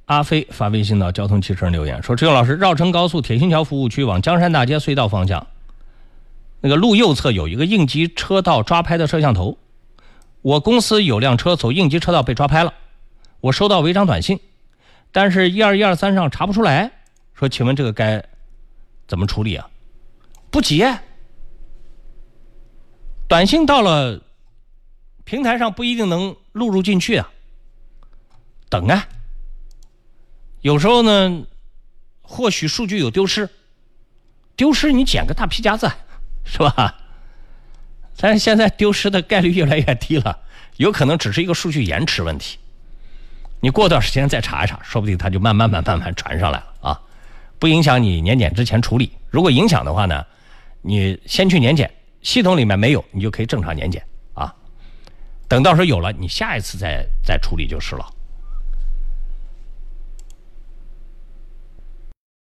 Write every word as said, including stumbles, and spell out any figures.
阿飞发微信到交通汽车留言说：“志勇老师，绕城高速铁心桥服务区往江山大街隧道方向，那个路右侧有一个应急车道抓拍的摄像头，我公司有辆车走应急车道被抓拍了，我收到违章短信，但是一二一二三上查不出来，说请问这个该怎么处理啊？不急，短信到了平台上不一定能录入进去啊，等啊。有时候呢，或许数据有丢失，丢失你捡个大皮夹子，是吧？但是现在丢失的概率越来越低了，有可能只是一个数据延迟问题。你过段时间再查一查，说不定它就慢慢慢慢慢传上来了啊，不影响你年检之前处理。如果影响的话呢，你先去年检，系统里面没有，你就可以正常年检啊。等到时候有了，你下一次再再处理就是了。